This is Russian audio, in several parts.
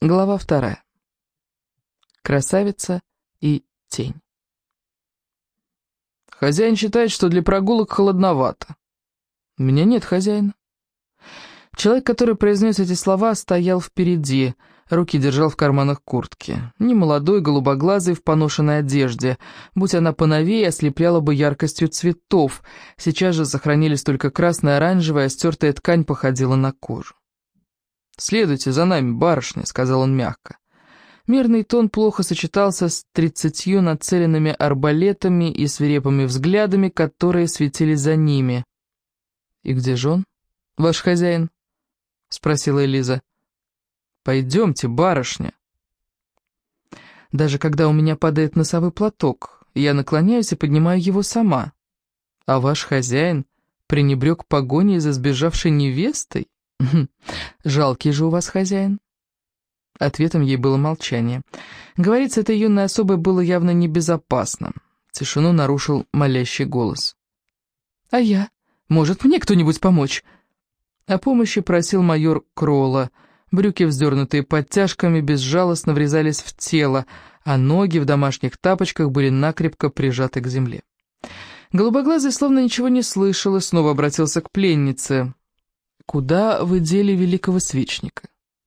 Глава 2. Красавица и тень. Хозяин считает, что для прогулок холодновато. У меня нет хозяина. Человек, который произнес эти слова, стоял впереди, руки держал в карманах куртки. Немолодой, голубоглазый, в поношенной одежде. Будь она поновее, ослепляла бы яркостью цветов. Сейчас же сохранились только красная, оранжевая, стертая ткань походила на кожу. «Следуйте за нами, барышня», — сказал он мягко. Мирный тон плохо сочетался с 30 нацеленными арбалетами и свирепыми взглядами, которые светились за ними. «И где же он, ваш хозяин?» — спросила Элиза. «Пойдемте, барышня». Даже когда у меня падает носовой платок, я наклоняюсь и поднимаю его сама. А ваш хозяин пренебрег погоней за сбежавшей невестой? Жалкий же у вас хозяин. Ответом ей было молчание. Говорить с этой юной особой было явно небезопасно. Тишину нарушил молящий голос. «А я? Может, мне кто-нибудь помочь?» О помощи просил майор Кролла. Брюки, вздернутые подтяжками, безжалостно врезались в тело, а ноги в домашних тапочках были накрепко прижаты к земле. Голубоглазый словно ничего не слышал и снова обратился к пленнице. «Куда вы дели великого свечника?»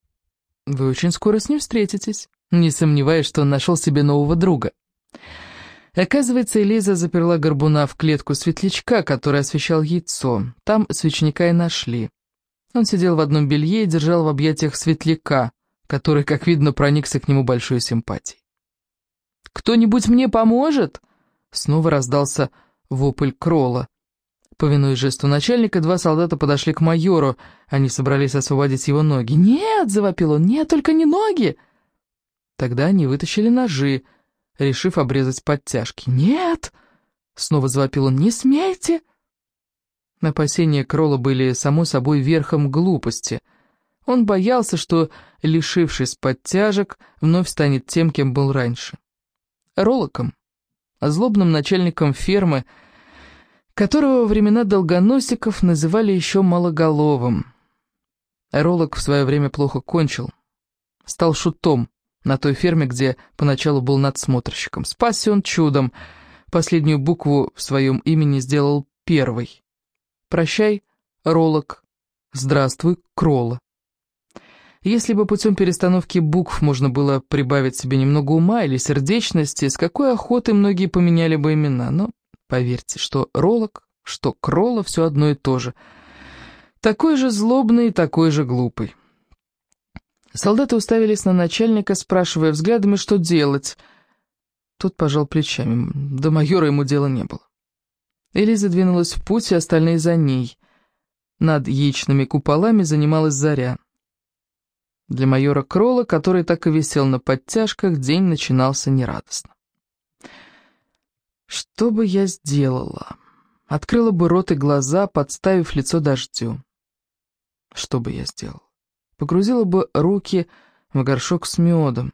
«Вы очень скоро с ним встретитесь, не сомневаюсь, что он нашел себе нового друга». Оказывается, Элиза заперла горбуна в клетку светлячка, который освещал яйцо. Там свечника и нашли. Он сидел в одном белье и держал в объятиях светляка, который, как видно, проникся к нему большой симпатией. «Кто-нибудь мне поможет?» Снова раздался вопль Кролла. Повинуясь жесту начальника, два солдата подошли к майору. Они собрались освободить его ноги. «Нет!» — завопил он. «Нет, только не ноги!» Тогда они вытащили ножи, решив обрезать подтяжки. «Нет!» — снова завопил он. «Не смейте!» Опасения Кролла были, само собой, верхом глупости. Он боялся, что, лишившись подтяжек, вновь станет тем, кем был раньше. Ролоком, злобным начальником фермы, которого во времена долгоносиков называли еще малоголовым. Ролок в свое время плохо кончил. Стал шутом на той ферме, где поначалу был надсмотрщиком. Спасся он чудом. Последнюю букву в своем имени сделал первой. Прощай, Ролок. Здравствуй, Кролла. Если бы путем перестановки букв можно было прибавить себе немного ума или сердечности, с какой охотой многие поменяли бы имена, но... Поверьте, что Ролок, что Кролла все одно и то же. Такой же злобный и такой же глупый. Солдаты уставились на начальника, спрашивая взглядами, что делать. Тот пожал плечами. До майора ему дела не было. Элиза двинулась в путь, и остальные за ней. Над яичными куполами занималась заря. Для майора Кролла, который так и висел на подтяжках, день начинался нерадостно. Что бы я сделала? Открыла бы рот и глаза, подставив лицо дождю. Что бы я сделала? Погрузила бы руки в горшок с медом.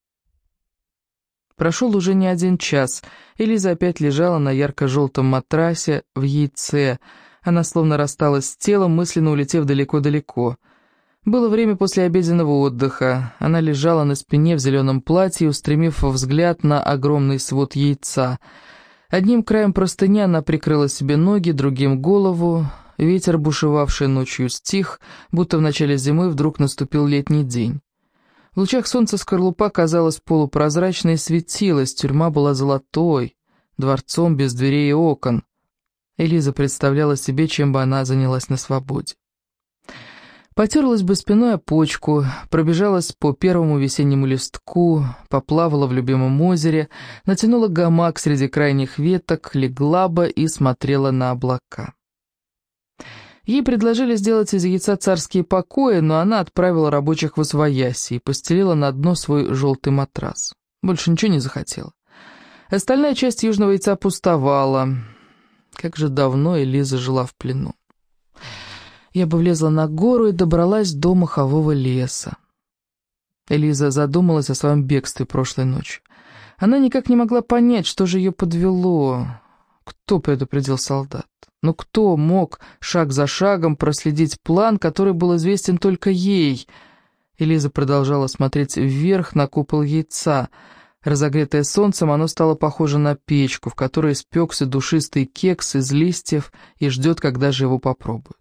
Прошел уже не 1 час. Элиза опять лежала на ярко-желтом матрасе в яйце. Она словно рассталась с телом, мысленно улетев далеко-далеко. Было время после обеденного отдыха. Она лежала на спине в зеленом платье, устремив взгляд на огромный свод яйца. Одним краем простыни она прикрыла себе ноги, другим — голову. Ветер, бушевавший ночью, стих, будто в начале зимы вдруг наступил летний день. В лучах солнца скорлупа казалась полупрозрачной и светилась, тюрьма была золотой, дворцом без дверей и окон. Элиза представляла себе, чем бы она занялась на свободе. Потерлась бы спиной о почку, пробежалась по первому весеннему листку, поплавала в любимом озере, натянула гамак среди крайних веток, легла бы и смотрела на облака. Ей предложили сделать из яйца царские покои, но она отправила рабочих восвояси и постелила на дно свой желтый матрас. Больше ничего не захотела. Остальная часть южного яйца пустовала. Как же давно Элиза жила в плену. Я бы влезла на гору и добралась до мохового леса. Элиза задумалась о своем бегстве прошлой ночью. Она никак не могла понять, что же ее подвело. Кто предупредил солдат? Но кто мог шаг за шагом проследить план, который был известен только ей? Элиза продолжала смотреть вверх на купол яйца. Разогретое солнцем, оно стало похоже на печку, в которой испекся душистый кекс из листьев и ждет, когда же его попробуют.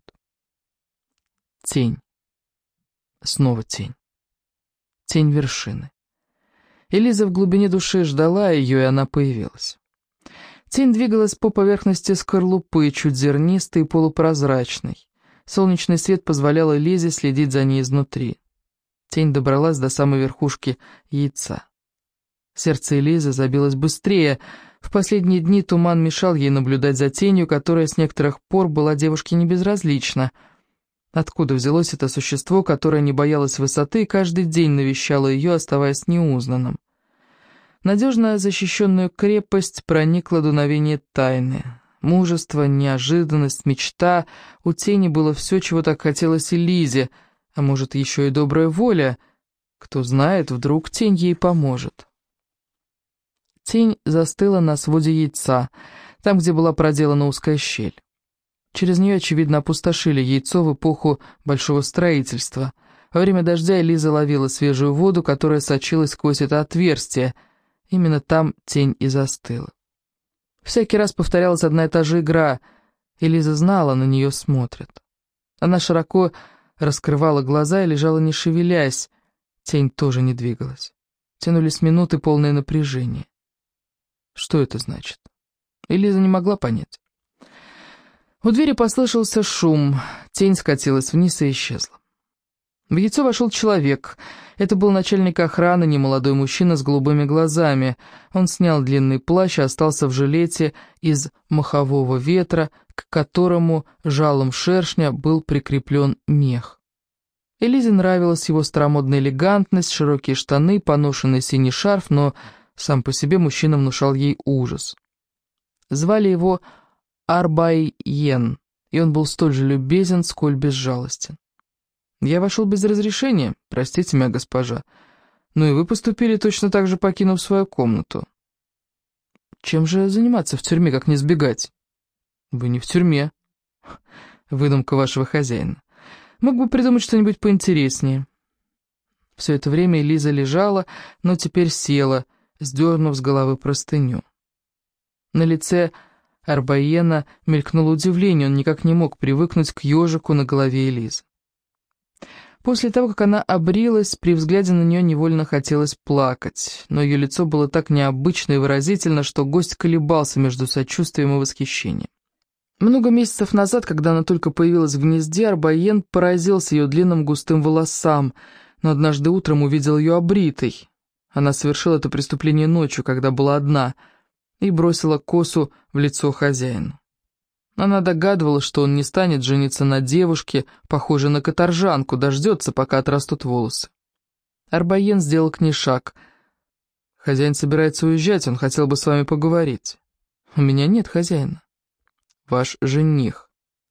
Тень. Снова тень. Тень вершины. Элиза в глубине души ждала ее, и она появилась. Тень двигалась по поверхности скорлупы, чуть зернистой и полупрозрачной. Солнечный свет позволял Элизе следить за ней изнутри. Тень добралась до самой верхушки яйца. Сердце Элизы забилось быстрее. В последние дни туман мешал ей наблюдать за тенью, которая с некоторых пор была девушке не безразлична. Откуда взялось это существо, которое не боялось высоты и каждый день навещало ее, оставаясь неузнанным? Надежно защищенную крепость проникло дуновение тайны. Мужество, неожиданность, мечта. У тени было все, чего так хотелось Элизе, а может, еще и добрая воля. Кто знает, вдруг тень ей поможет. Тень застыла на своде яйца, там, где была проделана узкая щель. Через нее, очевидно, опустошили яйцо в эпоху большого строительства. Во время дождя Элиза ловила свежую воду, которая сочилась сквозь это отверстие. Именно там тень и застыла. Всякий раз повторялась одна и та же игра. Элиза знала, на нее смотрят. Она широко раскрывала глаза и лежала не шевелясь. Тень тоже не двигалась. Тянулись минуты, полные напряжения. Что это значит? Элиза не могла понять. У двери послышался шум. Тень скатилась вниз и исчезла. В яйцо вошел человек. Это был начальник охраны, немолодой мужчина с голубыми глазами. Он снял длинный плащ и остался в жилете из мохового ветра, к которому жалом шершня был прикреплен мех. Элизе нравилась его старомодная элегантность, широкие штаны, поношенный синий шарф, но сам по себе мужчина внушал ей ужас. Звали его Арбайен, и он был столь же любезен, сколь безжалостен. «Я вошел без разрешения, простите меня, госпожа. Ну и вы поступили точно так же, покинув свою комнату». «Чем же заниматься в тюрьме, как не сбегать?» «Вы не в тюрьме. Выдумка вашего хозяина. Мог бы придумать что-нибудь поинтереснее». Все это время Элиза лежала, но теперь села, сдернув с головы простыню. На лице Арбайена мелькнуло удивление, он никак не мог привыкнуть к ежику на голове Элизы. После того, как она обрилась, при взгляде на нее невольно хотелось плакать, но ее лицо было так необычно и выразительно, что гость колебался между сочувствием и восхищением. Много месяцев назад, когда она только появилась в гнезде, Арбайен поразился ее длинным густым волосам, но однажды утром увидел ее обритой. Она совершила это преступление ночью, когда была одна, и бросила косу в лицо хозяину. Она догадывалась, что он не станет жениться на девушке, похожей на каторжанку, дождется, пока отрастут волосы. Арбайен сделал к ней шаг. «Хозяин собирается уезжать, он хотел бы с вами поговорить». «У меня нет хозяина». «Ваш жених».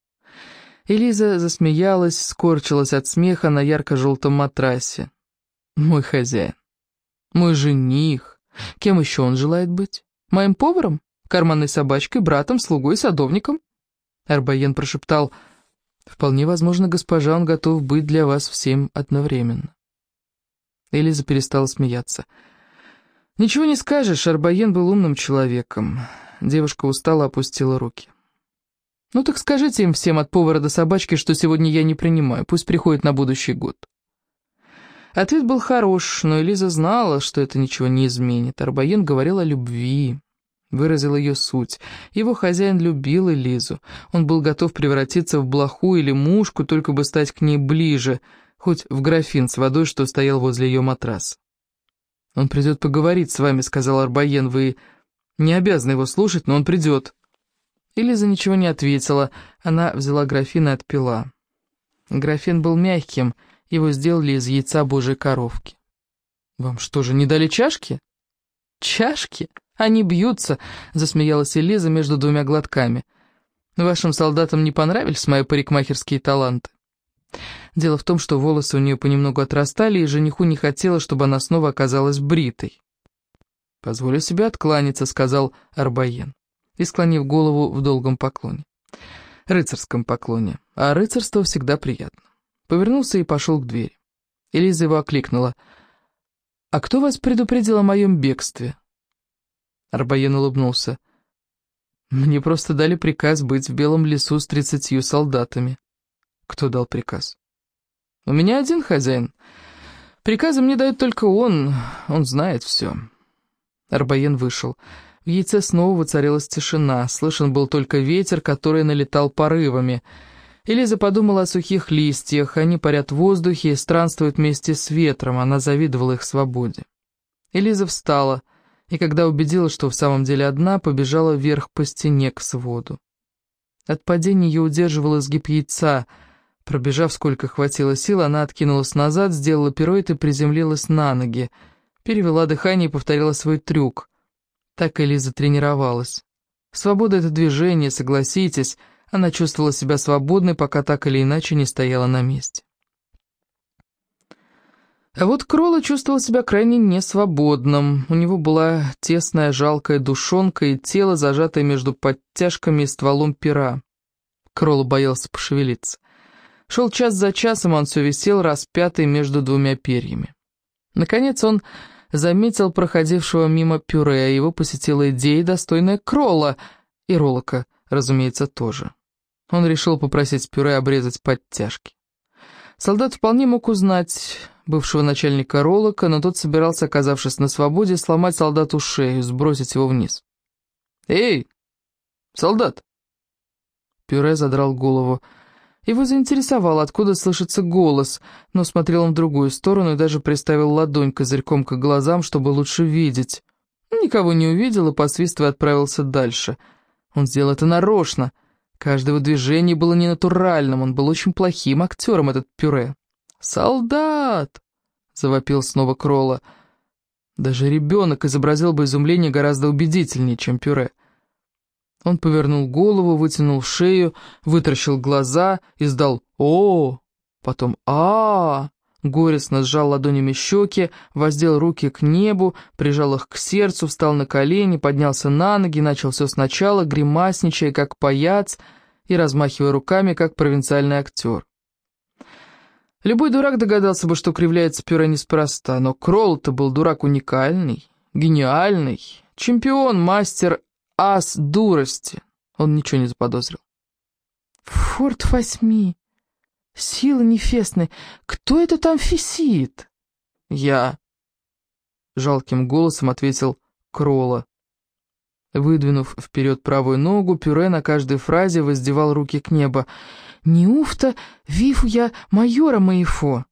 Элиза засмеялась, скорчилась от смеха на ярко-желтом матрасе. «Мой хозяин. Мой жених. Кем еще он желает быть? Моим поваром? Карманной собачкой, братом, слугой, садовником?» Арбайен прошептал: «Вполне возможно, госпожа, он готов быть для вас всем одновременно». Элиза перестала смеяться. «Ничего не скажешь, Арбайен был умным человеком». Девушка устало опустила руки. «Ну так скажите им всем от повара до собачки, что сегодня я не принимаю, пусть приходят на будущий год». Ответ был хорош, но Элиза знала, что это ничего не изменит. Арбайен говорил о любви, выразил ее суть. Его хозяин любил Элизу. Он был готов превратиться в блоху или мушку, только бы стать к ней ближе, хоть в графин с водой, что стоял возле ее матраса. «Он придет поговорить с вами», — сказал Арбайен. «Вы не обязаны его слушать, но он придет». Элиза ничего не ответила. Она взяла графин и отпила. Графин был мягким, его сделали из яйца божьей коровки. «Вам что же, не дали чашки?» «Чашки? Они бьются», — засмеялась Элиза между двумя глотками. «Вашим солдатам не понравились мои парикмахерские таланты?» Дело в том, что волосы у нее понемногу отрастали, и жениху не хотелось, чтобы она снова оказалась бритой. «Позволю себе откланяться», — сказал Арбайен, и склонив голову в долгом поклоне. Рыцарском поклоне, а рыцарство всегда приятно. Повернулся и пошел к двери. Элиза его окликнула. «А кто вас предупредил о моем бегстве?» Арбаен улыбнулся. «Мне просто дали приказ быть в Белом лесу с 30 солдатами». «Кто дал приказ?» «У меня один хозяин. Приказы мне дает только он знает все». Арбаен вышел. В яйце снова воцарилась тишина, слышен был только ветер, который налетал порывами. Элиза подумала о сухих листьях, они парят в воздухе и странствуют вместе с ветром, она завидовала их свободе. Элиза встала, и когда убедилась, что в самом деле одна, побежала вверх по стене к своду. От падения ее удерживал изгиб яйца. Пробежав, сколько хватило сил, она откинулась назад, сделала пируэт и приземлилась на ноги. Перевела дыхание и повторила свой трюк. Так Элиза тренировалась. Свобода — это движение, согласитесь. Она чувствовала себя свободной, пока так или иначе не стояла на месте. А вот Кролло чувствовал себя крайне несвободным. У него была тесная жалкая душонка и тело, зажатое между подтяжками и стволом пера. Кролло боялся пошевелиться. Шел час за часом, он все висел, распятый между двумя перьями. Наконец он заметил проходившего мимо пюре, а его посетила идея, достойная Кролло, и Ролока, разумеется, тоже. Он решил попросить пюре обрезать подтяжки. Солдат вполне мог узнать бывшего начальника Ролока, но тот собирался, оказавшись на свободе, сломать солдату шею, сбросить его вниз. «Эй, солдат!» Пюре задрал голову. Его заинтересовало, откуда слышится голос, но смотрел он в другую сторону и даже приставил ладонь козырьком к глазам, чтобы лучше видеть. Никого не увидел и, посвистывая, отправился дальше. Он сделал это нарочно. Каждое его движение было ненатуральным, он был очень плохим актером, этот Пюре. «Солдат!» — завопил снова Кролло. Даже ребенок изобразил бы изумление гораздо убедительнее, чем Пюре. Он повернул голову, вытянул шею, вытаращил глаза, издал «О!», потом «А!», горестно сжал ладонями щеки, воздел руки к небу, прижал их к сердцу, встал на колени, поднялся на ноги, начал все сначала, гримасничая, как паяц, и размахивая руками, как провинциальный актер. Любой дурак догадался бы, что кривляется Пюре неспроста, но Кролло-то был дурак уникальный, гениальный, чемпион, мастер, ас дурости. Он ничего не заподозрил. «Форт восьми! Силы нефестные! Кто это там фисит?» «Я!» — жалким голосом ответил Кролло. Выдвинув вперед правую ногу, Пюре на каждой фразе воздевал руки к небу. «Неуфта вифу я майора моего!»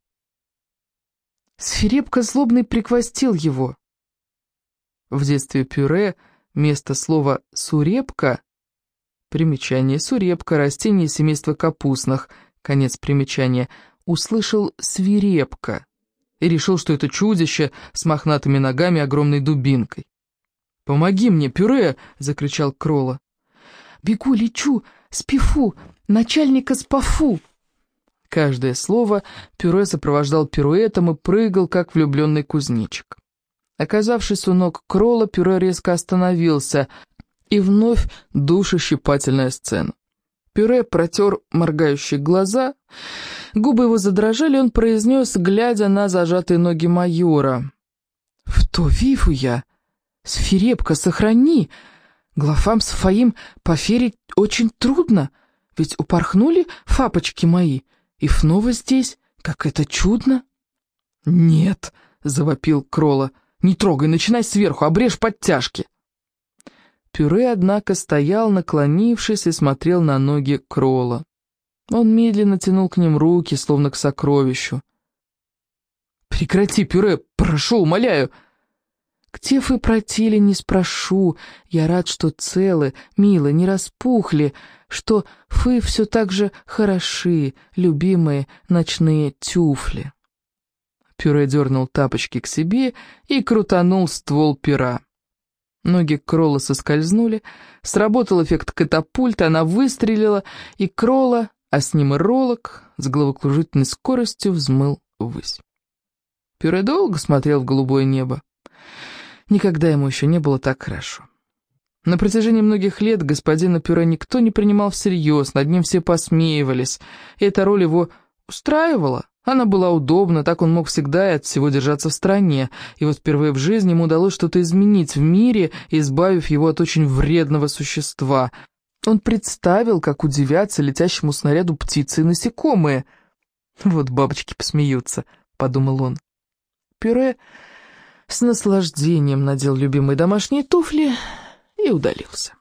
Свирепко злобный приквостил его. В детстве Пюре место слова «сурепка» примечание «сурепка» растение семейства капустных, конец примечания, услышал «свирепка» и решил, что это чудище с мохнатыми ногами и огромной дубинкой. «Помоги мне, Пюре!» — закричал Кролло. «Бегу, лечу, спифу, начальника спафу!» Каждое слово Пюре сопровождал пируэтом и прыгал, как влюбленный кузнечик. Оказавшись у ног Кролло, Пюре резко остановился, и вновь душещипательная сцена. Пюре протер моргающие глаза, губы его задрожали, он произнес, глядя на зажатые ноги майора. «В то вифу я! Свирепко сохрани! Глафам своим поверить очень трудно, ведь упорхнули фапочки мои, и снова здесь, как это чудно!» «Нет!» — завопил Кролло. «Не трогай, начинай сверху, обрежь подтяжки!» Пюре, однако, стоял, наклонившись, и смотрел на ноги Кролло. Он медленно тянул к ним руки, словно к сокровищу. «Прекрати, Пюре, прошу, умоляю!» «Где вы протили, не спрошу. Я рад, что целы, мило, не распухли, что вы все так же хороши, любимые ночные тюфли». Пюре дернул тапочки к себе и крутанул ствол пера. Ноги Кролло соскользнули, сработал эффект катапульта, она выстрелила, и Кролло, а с ним и Ролок, с головокружительной скоростью взмыл ввысь. Пюре долго смотрел в голубое небо. Никогда ему еще не было так хорошо. На протяжении многих лет господина Пюре никто не принимал всерьез, над ним все посмеивались, и эта роль его устраивала. Она была удобна, так он мог всегда и от всего держаться в стороне. И вот впервые в жизни ему удалось что-то изменить в мире, избавив его от очень вредного существа. Он представил, как удивятся летящему снаряду птицы и насекомые. «Вот бабочки посмеются», — подумал он. Пюре с наслаждением надел любимые домашние туфли и удалился.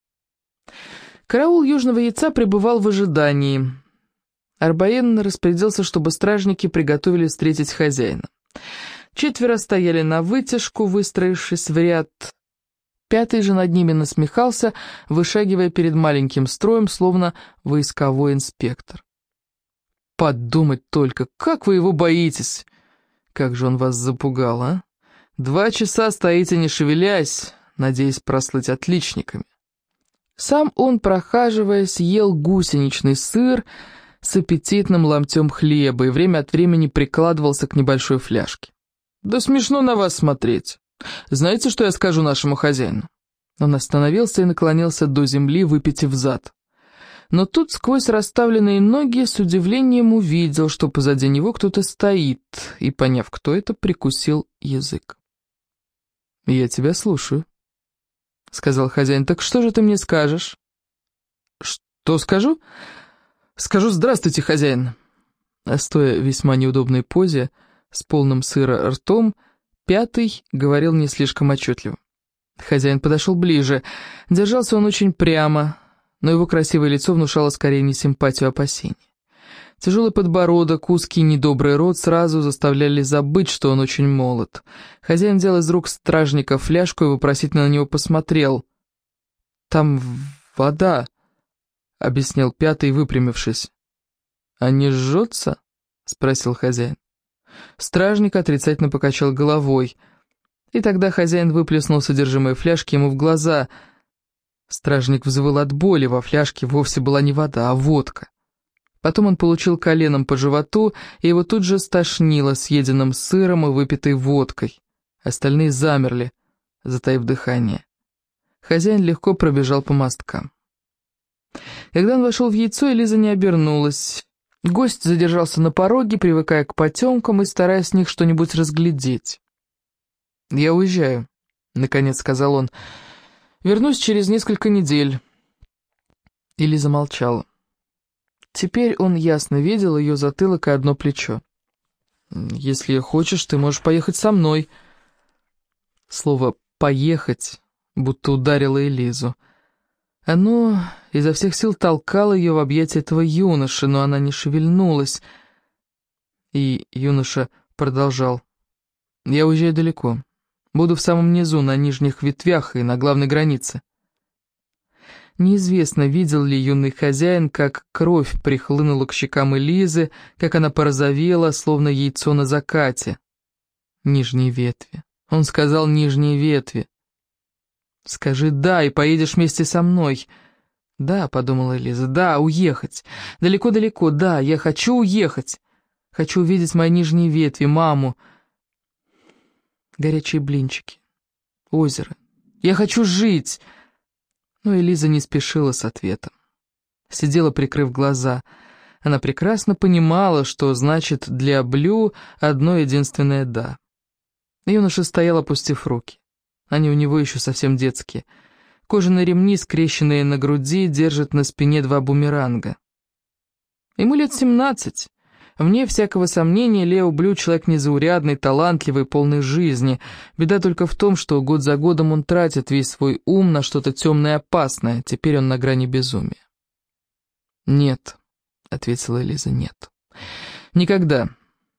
Караул Южного Яйца пребывал в ожидании. Арбаен распорядился, чтобы стражники приготовили встретить хозяина. 4 стояли на вытяжку, выстроившись в ряд. 5 же над ними насмехался, вышагивая перед маленьким строем, словно войсковой инспектор. «Подумать только, как вы его боитесь! Как же он вас запугал, а? 2 часа стоите, не шевелясь, надеясь прослыть отличниками». Сам он, прохаживаясь, ел гусеничный сыр с аппетитным ломтем хлеба и время от времени прикладывался к небольшой фляжке. «Да смешно на вас смотреть. Знаете, что я скажу нашему хозяину?» Он остановился и наклонился до земли, выпитив зад. Но тут сквозь расставленные ноги с удивлением увидел, что позади него кто-то стоит, и, поняв, кто это, прикусил язык. «Я тебя слушаю», — сказал хозяин. «Так что же ты мне скажешь?» «Что скажу?» «Скажу «здравствуйте, хозяин». Стоя в весьма неудобной позе, с полным сыра ртом, 5 говорил не слишком отчетливо. Хозяин подошел ближе. Держался он очень прямо, но его красивое лицо внушало скорее не симпатию, а опасение. Тяжелый подбородок, узкий недобрый рот сразу заставляли забыть, что он очень молод. Хозяин взял из рук стражника фляжку и вопросительно на него посмотрел. «Там вода», — объяснил 5, выпрямившись. «А не жжется?» — спросил хозяин. Стражник отрицательно покачал головой. И тогда хозяин выплеснул содержимое фляжки ему в глаза. Стражник взвыл от боли, во фляжке вовсе была не вода, а водка. Потом он получил коленом по животу, и его тут же стошнило съеденным сыром и выпитой водкой. Остальные замерли, затаив дыхание. Хозяин легко пробежал по мосткам. Когда он вошел в яйцо, Элиза не обернулась. Гость задержался на пороге, привыкая к потемкам и стараясь с них что-нибудь разглядеть. «Я уезжаю», — наконец сказал он. «Вернусь через несколько недель». Элиза молчала. Теперь он ясно видел ее затылок и одно плечо. «Если хочешь, ты можешь поехать со мной». Слово «поехать» будто ударило Элизу. Оно изо всех сил толкало ее в объятия этого юноши, но она не шевельнулась. И юноша продолжал. «Я уезжаю далеко. Буду в самом низу, на нижних ветвях и на главной границе». Неизвестно, видел ли юный хозяин, как кровь прихлынула к щекам Элизы, как она порозовела, словно яйцо на закате. Нижние ветви. Он сказал «нижние ветви». «Скажи «да» и поедешь вместе со мной». «Да», — подумала Элиза, — «да, уехать. Далеко-далеко, да, я хочу уехать. Хочу увидеть мои нижние ветви, маму. Горячие блинчики, озеро. Я хочу жить». Но Элиза не спешила с ответом. Сидела, прикрыв глаза. Она прекрасно понимала, что значит для Блю одно единственное «да». Юноша стоял, опустив руки. Они у него еще совсем детские. Кожаные ремни, скрещенные на груди, держат на спине 2 бумеранга. Ему лет 17. Вне всякого сомнения, Лео Блю человек незаурядный, талантливый, полный жизни. Беда только в том, что год за годом он тратит весь свой ум на что-то темное и опасное. Теперь он на грани безумия. «Нет», — ответила Элиза, — «нет. Никогда».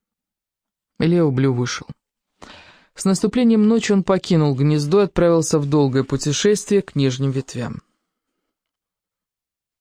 Лео Блю вышел. С наступлением ночи он покинул гнездо и отправился в долгое путешествие к нижним ветвям.